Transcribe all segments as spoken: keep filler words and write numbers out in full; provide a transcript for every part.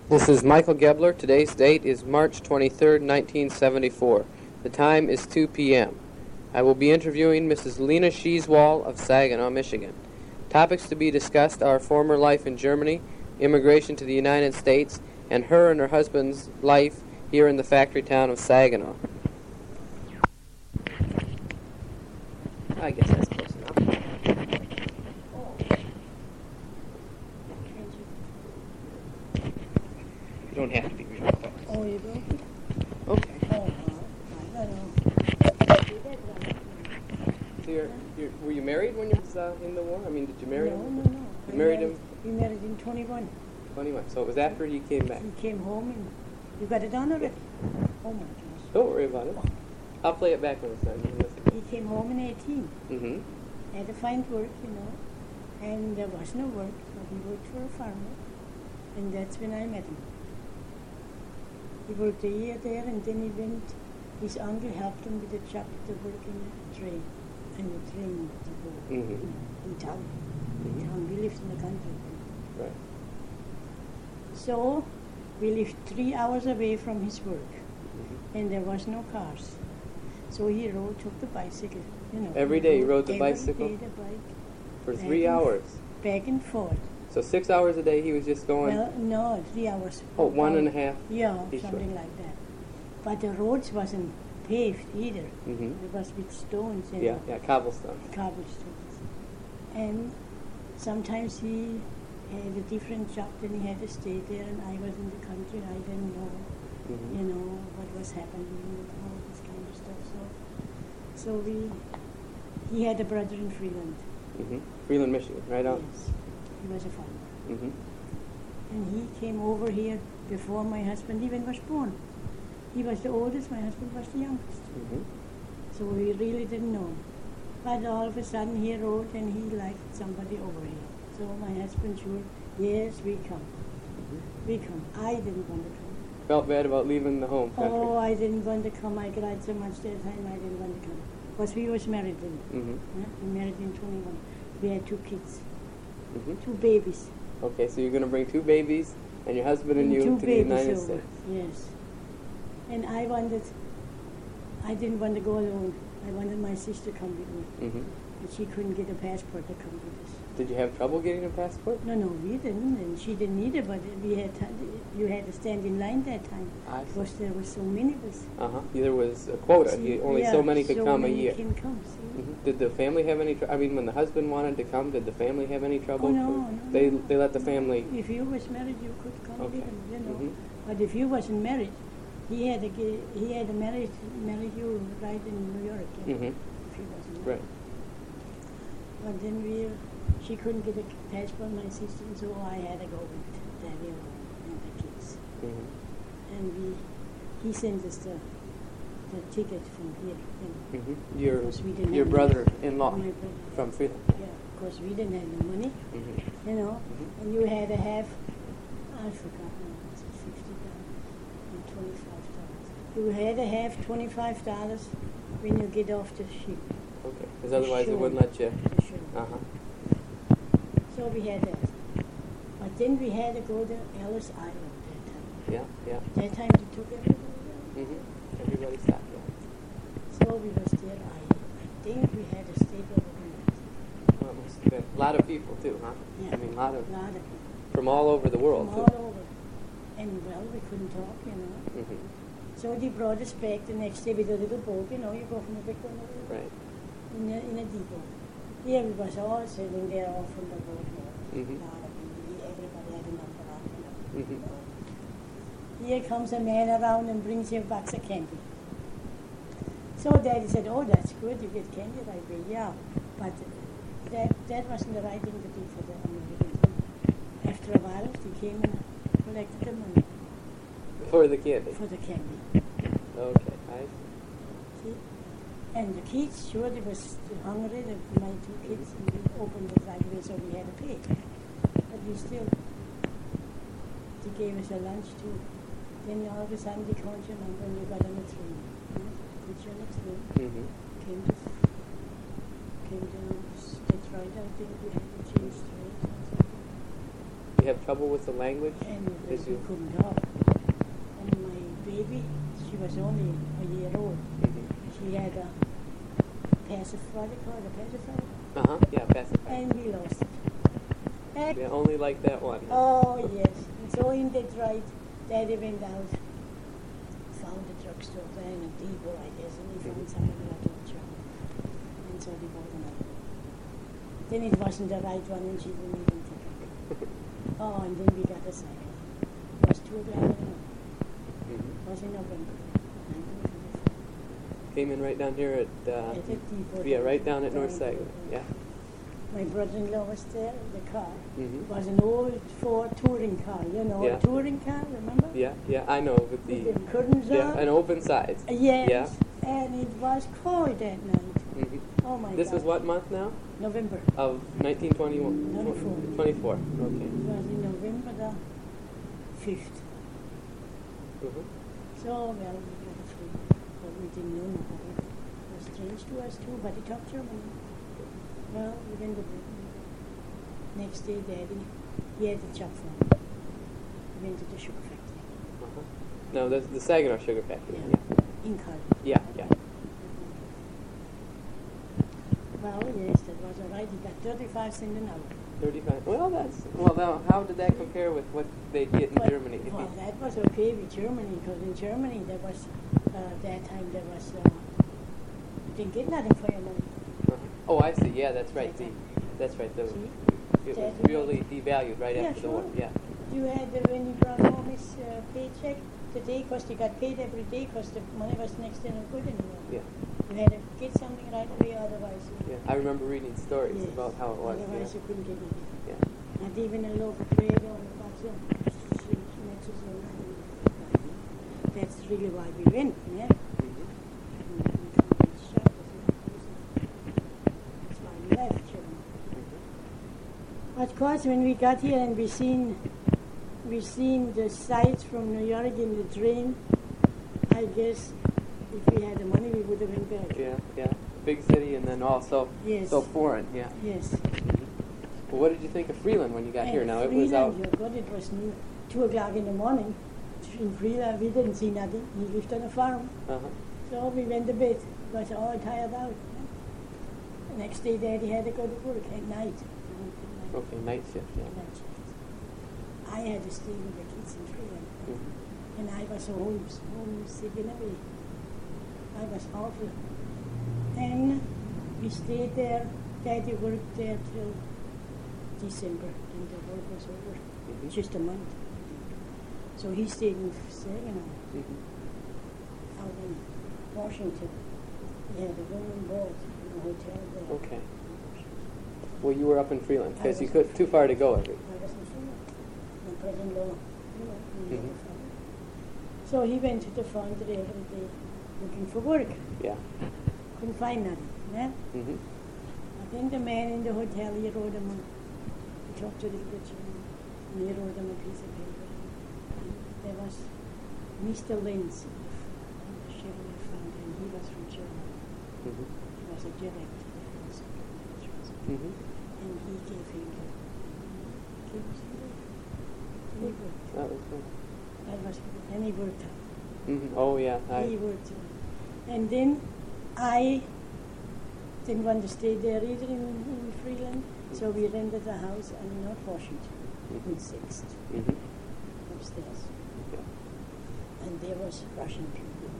This is Michael Gebler. Today's date is March twenty-third, nineteen seventy-four. The time is two p m I will be interviewing Missus Lena Sheeswall of Saginaw, Michigan. Topics to be discussed are former life in Germany, immigration to the United States, and her and her husband's life here in the factory town of Saginaw. I guess that's close enough. You don't have to be real fast. Oh, you do? Okay. Oh, I don't know. So you're, you're, were you married when you was uh, in the war? I mean, did you marry no, him? No, no, You I married him? We married in twenty-one. twenty-one. So it was after he came back. He came home and you got it done already? Oh, my gosh. Don't worry about it. I'll play it back when it's done. You can listen. He came home in eighteen. Mm-hmm. Had to find work, you know, and there was no work, so he worked for a farmer, and that's when I met him. He worked a year there, and then he went, his uncle helped him with a job to work in a train, in a train depot Mm-hmm. in, in town. Mm-hmm. In town, we lived in the country. Right. So, we lived three hours away from his work, Mm-hmm. and there was no cars. So he rode, took the bicycle, you know. Every day he rode the every bicycle? day the bike, For back three and hours. back and forth. So six hours a day he was just going. Well, no, three hours. oh, one and a half. Yeah, each something way. like that. But the roads wasn't paved either. Mm-hmm. It was with stones and Yeah, yeah, cobblestone. cobblestones. And sometimes he had a different job, then he had to stay there, and I was in the country. I didn't know, Mm-hmm. you know, what was happening and all this kind of stuff. So, so we, he had a brother in Freeland. Mm-hmm. Freeland, Michigan, right on. Yes, he was a farmer. Mm-hmm. And he came over here before my husband even was born. He was the oldest, my husband was the youngest. Mm-hmm. So we really didn't know him. But all of a sudden he wrote and he liked somebody over here. So my husband sure, yes, we come. Mm-hmm. We come. I didn't want to come. Felt bad about leaving the home country. Oh, I didn't want to come. I cried so much that time I didn't want to come. Because we was married then. Mm-hmm. Yeah? We married in twenty-one. We had two kids, Mm-hmm. two babies. Okay, so you're going to bring two babies and your husband and you two to the babies United over. States. Yes. And I wanted, I didn't want to go alone. I wanted my sister to come with me. Mm-hmm. But she couldn't get a passport to come with us. Did you have trouble getting a passport? No, no, we didn't, and she didn't either, but we had to, you had to stand in line that time. I see. Because there were so many of us. Uh-huh. There was a quota. See, You, only yeah, so many could so come many a year. Can come, see? Mm-hmm. Did the family have any trouble? I mean, when the husband wanted to come, did the family have any trouble? Oh, no, For- no, They, no. they let the family... If you was married, you could come Okay. with him, you know. Mhm. But if you wasn't married, he had to get, he had to marry, marry you right in New York, you know, Mhm. if he wasn't married. Right. But then we, she couldn't get a passport, my sister, so I had to go with Daddy and the kids. Mm-hmm. And we, he sent us the, the ticket from here, you know. Mm-hmm. Your, Because we didn't your have brother-in-law My brother. from Freeland. Yeah, of course we didn't have the money, Mm-hmm. you know. Mhm. And you had to have, I forgot now, was it fifty dollars and twenty-five dollars. You had to have twenty-five dollars when you get off the ship. Okay, because otherwise Sure. they wouldn't let you... For sure. Uh-huh. So we had that. But then we had to go to Ellis Island that time. Yeah, yeah. That time they took everybody there. Mm-hmm. Everybody stopped, yeah. So we was there. I, I think we had to stay there overnight. Well, it must have been a lot of people, too, huh? Yeah. I mean, a lot of... A lot of people. From all over the world, From too. all over. And well, we couldn't talk, you know. Mm-hmm. So they brought us back the next day with a little boat, you know, you go from a big one over Right. in a, in a depot. Here we was all sitting there all from the boat, you know. Mhm. A lot of people, everybody had a number out, you know. Mm-hmm. Here comes a man around and brings you a box of candy. So Daddy said, oh, that's good, you get candy right away. Yeah, but that, that wasn't the right thing to do for the Americans. After a while, they came and collected the money For the candy. for the candy. Okay, I See? And the kids, sure, they was hungry, the, my two kids, and we opened the driveway, so we had to pay. But we still, they gave us a lunch too. Then all of a sudden they called your number and you got on the train. You know, put you on the train, Mm-hmm. came to, came down to Detroit, I think we had to change trains or something. You have trouble with the language? And Did we you? couldn't talk. And my baby, she was only a year old. Mhm. She had a pacifier, what do you call it, a pacifier? Uh-huh, yeah, pacify. And we lost it. And Yeah, only like that one. oh, yes. And so in Detroit, Daddy went out, found a drugstore there in a depot, I guess, and he found Mhm. something like a job. And so they bought another. Then it wasn't the right one, and she wouldn't even take it. Oh, and then we got a second. It was two o'clock in the morning. Mhm. It was in November. Came in right down here at, uh, At the depot. yeah, right down at Down North there. Saginaw. Yeah. My brother-in-law was there, the car. Mhm. It was an old Ford touring car, you know, Yeah. a touring car, remember? Yeah, yeah, I know, with With the, the curtains yeah, on. and open sides. Yes. Yeah. And it was cold that night. Mhm. Oh my This God. was what month now? November. Of nineteen twenty-one? Twenty-four. twenty-four, It okay. was in November the fifth. Mhm. So, well, we got a free. But we didn't know nobody. It was strange to us too, but he talked German. Well, we went to Britain. Next day, Daddy, he had a job for me. We went to the sugar factory. Uh-huh. No, that's the Saginaw Sugar Factory. Yeah. Yeah, In Carl. yeah, yeah. Well, yes, that was all right. He got thirty-five cents an hour. thirty-five. Well, that's, well, now, how did that compare with what they'd get in But- Germany? If Well, you- that was okay with Germany, because in Germany there was, uh, that time there was, uh, you didn't get nothing for your money. uh-huh. Oh, I see, yeah, that's right, the, that's right, the, See? it was That- really devalued right Yeah, after the war, sure. yeah. You had, uh, when you brought home his uh, paycheck, the day, because you got paid every day, because the money was next to no good anymore. Yeah, You had to get something right away, otherwise you... yeah. I remember reading stories Yes. about how it was, Otherwise you yeah. couldn't get anything. Yeah. Not even a loaf of bread or a box of sweet matches or nothing. That's really why we went, yeah? Mhm. That's why we left Germany. Mhm. Of course, when we got here and we seen, we seen the sights from New York in the train, I guess if we had the money, we would have been back. Yeah, yeah. Big city and then also Yes. so foreign, yeah. Yes. Well, what did you think of Freeland when you got And here? Now, it was out. Freeland, your God, it was new, two o'clock in the morning. In Freeland, we didn't see nothing. He lived on a farm. Uh-huh. So we went to bed. Was all tired out. The next day, Daddy had to go to work at night. Okay, night shift, yeah. Night shift. I had to stay with the kids in Freeland. Mhm. And I was so home, homesick in a way. I was awful. And we stayed there. Daddy worked there till December, and the work was over. Mhm. Just a month. So he stayed in Saginaw, Mhm. out in Washington. He had a room and board in a hotel there. Okay. Well, you were up in Freeland I because you was- could too far to go every. I was in Freeland. My brother-in-law, you know, he had Mhm. a farm. So he went to the foundry every day looking for work. Yeah. Couldn't find nothing. Yeah? Mhm. I think the man in the hotel, he wrote him a, he talked to the butcher, and he wrote him a piece of paper. And there was Mister Linz, the Chevrolet founder, and he was from Germany. Mhm. He was a director there in the Mhm. and he gave him the, gave us the work. And he worked. That was good. That was good. And he worked hard. Mhm. Oh yeah. He I. worked hard. And then I didn't want to stay there either in, in Freeland, so we rented a house on North Washington, in Sixth, Mhm. upstairs. Yeah. And there was Russian people.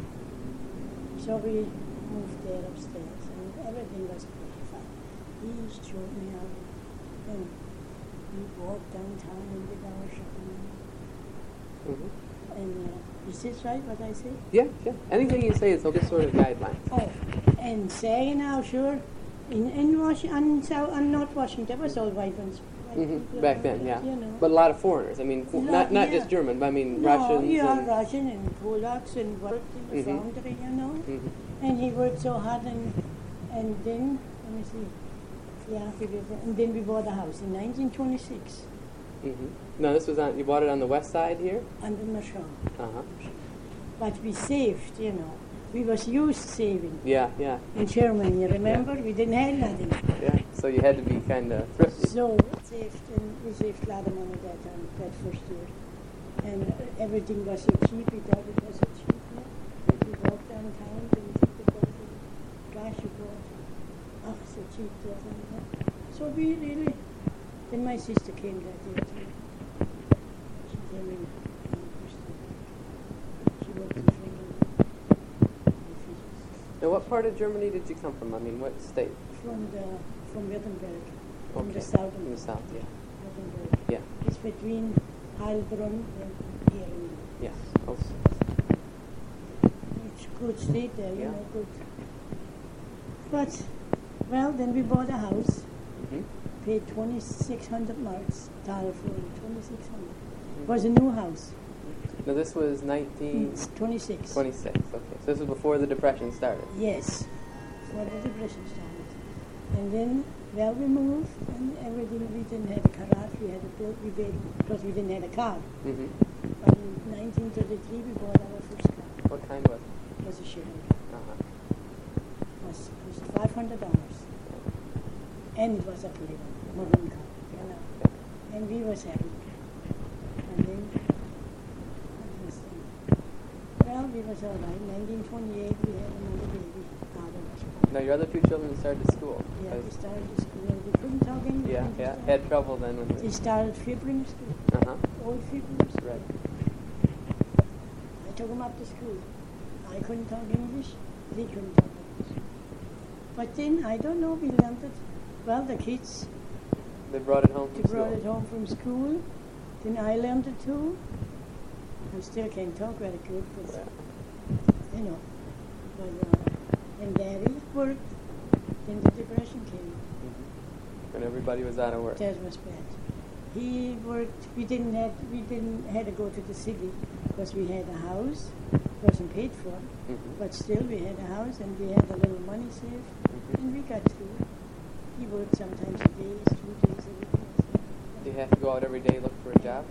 So we moved there upstairs, and everything was pretty fine. He showed me how, and we walked downtown and did our shopping. Mhm. And uh, is this right, what I say? Yeah, yeah. Anything you say is just sort of guidelines. Oh, and Saginaw, sure. In in Washington, South, and North Washington, there was all white ones. white Mhm. people Back around then, there, yeah. You know. But a lot of foreigners. I mean, Lot, not not yeah. just German, but I mean no, Russians. yeah, and, Russian and Polacks and worked in the Mhm. foundry, you know. Mhm. And he worked so hard, and and then let me see. Yeah, we were, and then we bought a house in nineteen twenty-six Mhm. No, this was on. You bought it on the west side here. under Mashon. Uh huh. But we saved, you know. We was used saving Yeah, yeah, in Germany. You remember? We didn't have nothing. yeah. So you had to be kind of thrifty. So saved, and we saved a lot of money that time, that first year. And uh, everything was so cheap, we thought it was so cheap. No? We walked downtown, then we took the bus, and gosh, you bought, oh, so cheap that time. No? So we really, then my sister came that year too. She came in on the first year. She worked in Finland. Now, what part of Germany did you come from? I mean, what state? From the, from Württemberg, from Okay. the south From the of south, yeah. Württemberg. Yeah. It's between Heilbronn and Erlangen. Yes. Oh, It's good state there, you Yeah. know, good. But, well, then we bought a house, hmm paid twenty-six hundred marks, Tal for it, twenty-six hundred. It was a new house, Now, this was nineteen it's twenty-six. twenty-six. Okay. So this was before the Depression started. Yes, before the depression started. And then, well, we moved, and everything, we didn't have a garage, we had a build, we paid, because we didn't have a car. hmm But in nineteen thirty-three, we bought our first car. What kind was it? It was a Chevy. Uh-huh. It was, it was five hundred dollars. And it was a clean, modern car, you know. And we was happy. And then, what was then? Well, we was all right. nineteen twenty-eight, we had another baby. Father was born. Now, your other two children started school. Yeah, we Because- started the school. and We couldn't talk English. yeah, when we yeah. started. Had trouble then when They they... started Fibrim school, Uh-huh. old Fibrim school. Right. I took him up to school. I couldn't talk English. They couldn't talk English. But then, I don't know, we learned it. Well, the kids, They brought it home they from brought school. it home from school. Then I learned it too. I still can't talk very good, but, Yeah. you know. But, uh, and Daddy worked. Then the depression came. Mhm. When everybody was out of work. That was bad. He worked. We didn't have. We didn't had to go to the city because we had a house. Wasn't paid for, Mhm. but still we had a house and we had a little money saved, Mhm. and we got through. He worked sometimes a day, two days a week. Do you have to go out every day look for a job?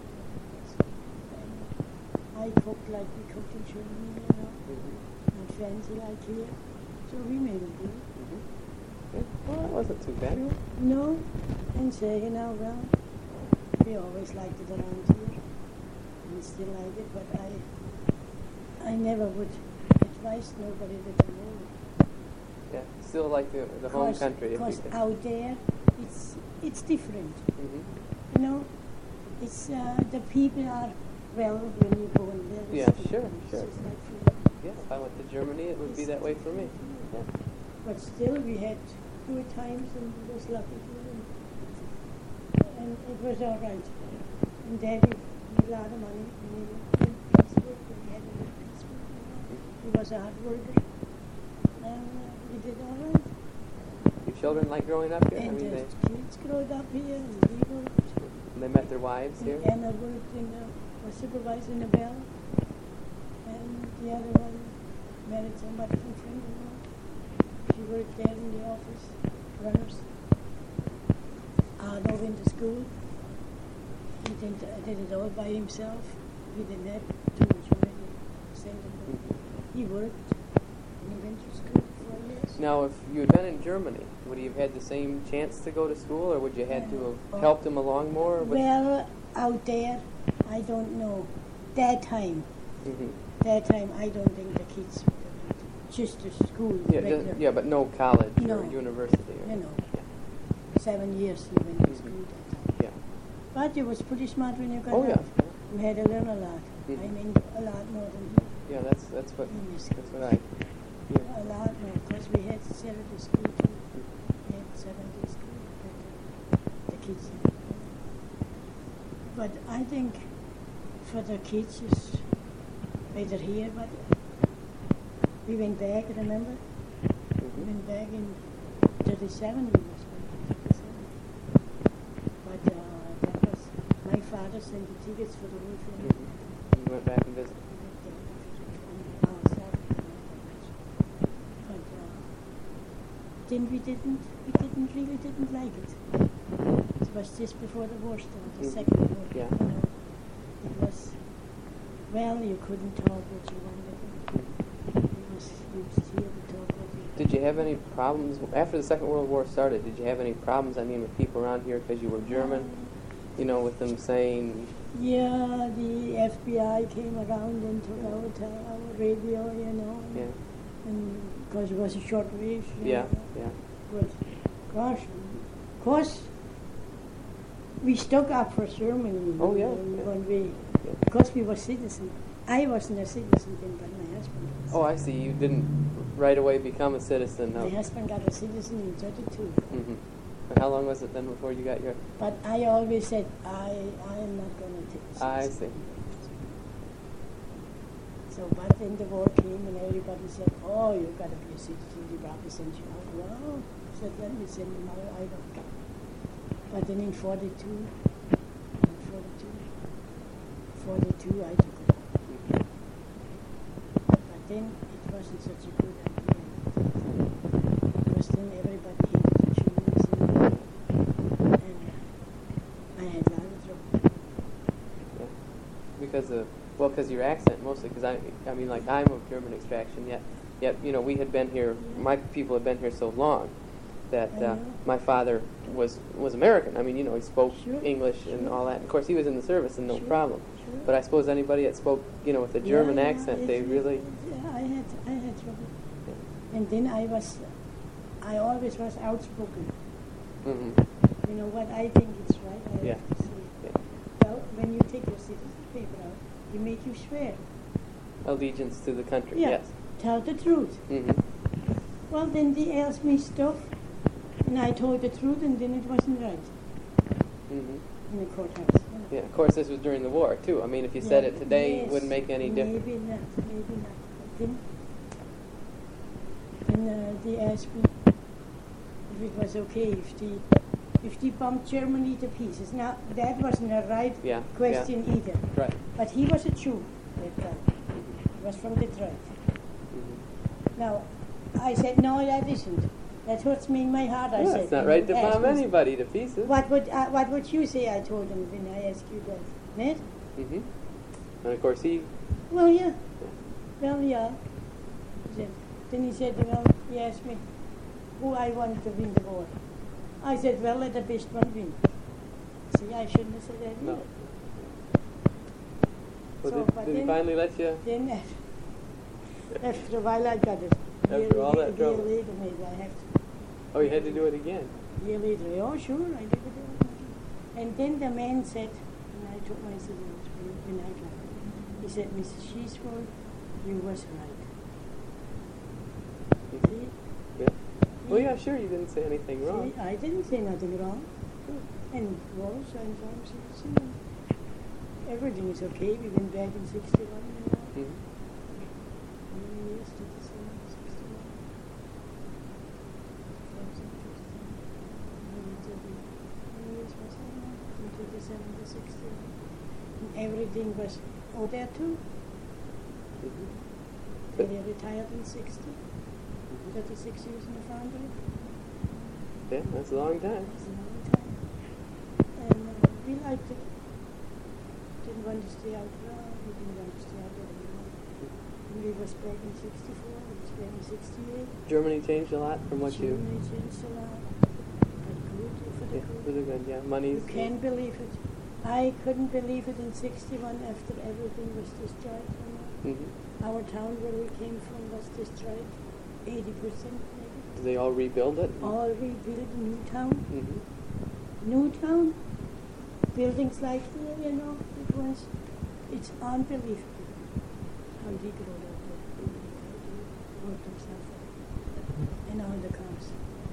And I cooked like we cooked in Germany, you know, Mm-hmm. not fancy like here. So we made it good. Mm-hmm. Yeah. Well, that wasn't too bad. No, and say, you know, well, we always liked it around here. We still like it, but I I never would advise nobody to come over. Yeah. Still like the, the home country. If you Because can. out there, it's it's different. Mm-hmm. You know, it's uh, the people are well when you go in there. it's Yeah, different. sure, It's sure. just like here. Yeah. If I went to Germany, it would be that way for me. Yeah. But still, we had good times and it was lucky too. And, and it was all right. And Daddy made a lot of money. And he did piecework. And we had a little piecework. You know. He was a hard worker. And uh, we did all right. Your children like growing up here? I And mean, the they kids growed up here and we worked. they met their wives And here. Anna worked in the, was supervising the bell. And the other one married somebody from Finland. She worked there in the office, runners. Arno went to school. He did, uh, did it all by himself. He didn't have too much money to send him. He worked. And he went to school for four years. Now, if you had been in Germany, would you have had the same chance to go to school, or would you had to have helped him along more? Or would- Well, out there, I don't know. That time, Mhm. that time, I don't think the kids would have went. Just to school, Yeah, regular. just, yeah, but no college No. or university. Or, You know. Yeah. Seven years he went to Mhm. school that time. Yeah. But you was pretty smart when you got Oh, yeah. out. You had to learn a lot. I Mhm. mean, a lot more than he. Yeah, that's that's what in this that's what I. Yeah. A lot more, because we had Saturday school too. We had seven-day school, but uh, the kids. But I think for the kids it's better here, but we went back, remember? We Mhm. went back in thirty-seven, we was back in thirty-seven. But uh, that was, my father sent the tickets for the whole family. Mhm. You went back and visited. But uh, then we didn't, we didn't really didn't like it. It was just before the war started, the Mhm. second war. Yeah. You know, it was, well, you couldn't talk what you wanted. Mhm. You was used here to talk with you. Did you have any problems after the Second World War started? Did you have any problems? I mean, with people around here because you were German. You know, with them saying, Yeah, the F B I came around and took out uh, our radio, you know, and, yeah, and because it was a short wave. you yeah, know. yeah, But gosh, of course, we stuck up for Germany. Oh, yeah, when, yeah. when we, yeah. because we were citizens. I wasn't a citizen then, but my husband was. Oh, I see. You didn't right away become a citizen. My No. husband got a citizen in thirty-two. Mm-hmm. And how long was it then before you got your? But I always said, I I am not going to take a I citizen. see. So, but then the war came and everybody said, oh, you've got to be a citizen, you probably sent you out. Well, I said, let me send them out, I don't come. But then in forty-two, in forty-two, forty-two, I took it out. Mm-hmm. But then it wasn't such a good idea. Because then everybody hated the Germans and, and I had a lot of trouble. Yeah. Because of well, because your accent mostly. Because I, I mean, like I'm of German extraction. Yet, yet you know, we had been here. My people had been here so long that I uh, know. my father was was American. I mean, you know, he spoke Sure, English and sure. all that. Of course, he was in the service and no Sure, problem. sure. But I suppose anybody that spoke, you know, with a German Yeah, yeah, accent, it- they it- really. it- yeah, I had I had trouble. And then I was, I always was outspoken. Mm-hmm. You know what I think is right. I Yeah. have to say. Yeah. Well, when you take your citizen paper out, you make you swear. Allegiance to the country. Yeah. Yes. Tell the truth. Mm-hmm. Well, then they asked me stuff, and I told the truth, and then it wasn't right Mm-hmm. in the courthouse. you know. Yeah. Of course, this was during the war too. I mean, if you said Yeah, it today, yes, it wouldn't make any difference. Maybe not, maybe not. But then, then uh, they asked me if it was okay if they, if they bombed Germany to pieces. Now, that wasn't a right Yeah. question either. Yeah. Right. But he was a Jew, that guy. He was from Detroit. Mm-hmm. Now, I said, no, that isn't. That hurts me in my heart, I Yeah, said. it's not and right to he asked bomb me, anybody to pieces. What would, uh, what would you say, I told him when I asked you that. Ned? Mm-hmm. And of course, he. Well, yeah. Well, yeah. He said, then he said, well, he asked me who I want to win the war. I said, well, let the best one win. See, I shouldn't have said that. No. either. Well, So, did, but did he then- finally let you? Then after, after a while, I got it. After year, all year, that trouble. year later, maybe I have to. Oh, you had to do it again. Year later, oh, sure, I did it again. And then the man said, when I took my cigarettes, when when I got it, he said, Missus Sheeswell, you was right. See? Yeah. Well, yeah, sure, you didn't say anything wrong. See, I didn't say nothing wrong. And was and I'm citizen. Everything is okay. We went back in sixty-one, you know. Mm-hmm. Many years to December sixty-one. Years was that now? Into December sixty-one. And everything was oh there too. Mm-hmm. They were retired in sixty. thirty-six years in the foundry. Yeah, that's a long time. That's a long time. And uh, we liked it. Didn't want to stay out long. We didn't want to stay out very long. And we was back in sixty-four. We was back in sixty-eight. Germany changed a lot from what you. Germany changed a lot. But good for the Yeah, good. really good. Yeah, money's. You can't believe it. I couldn't believe it in sixty-one after everything was destroyed. You know? Mm-hmm. Our town where we came from was destroyed. eighty percent maybe. Did they all rebuild it? All rebuilt, new town. Mm-hmm. New town. Buildings like here, you know, it was, it's unbelievable how he grew up there. Worked himself up. And all the cars.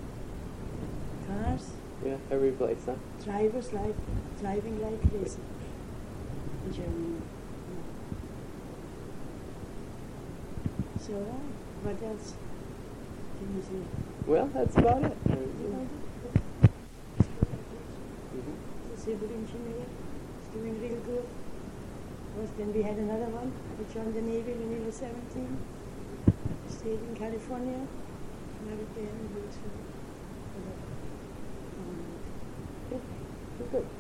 Cars, Yeah, every place, huh? drivers like, driving like crazy in Germany. Yeah. So, what else can you say? Well, that's about it. You know, Mm-hmm. the civil engineer is doing real good. Because then we had another one, who joined the Navy when he was seventeen. Stayed in California, married there, and he was for the, for the, um, Good.